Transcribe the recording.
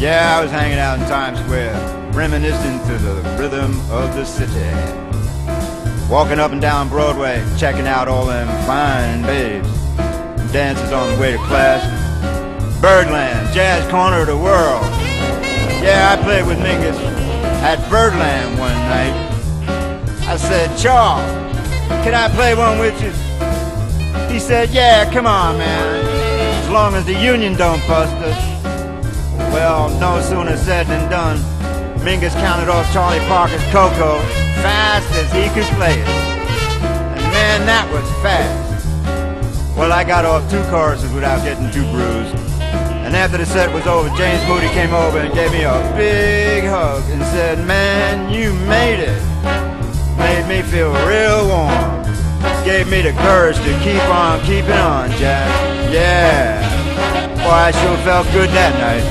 Yeah, I was hanging out in Times Square, reminiscing to the rhythm of the city. Walking up and down Broadway, checking out all them fine babes. Dances on the way to class. Birdland, jazz corner of the world. Yeah, I played with Mingus at Birdland one night. I said, Charles, can I play one with you? He said, yeah, come on, man, as long as the union don't bust us. Well, no sooner said than done. Mingus counted off Charlie Parker's Coco fast as he could play it. And man, that was fast. Well, I got off 2 choruses without getting too bruised. And after the set was over, James Moody came over and gave me a big hug and said, man, you made it. Made me feel real warm. Gave me the courage to keep on keeping on, Jack. Yeah. Boy, I sure felt good that night.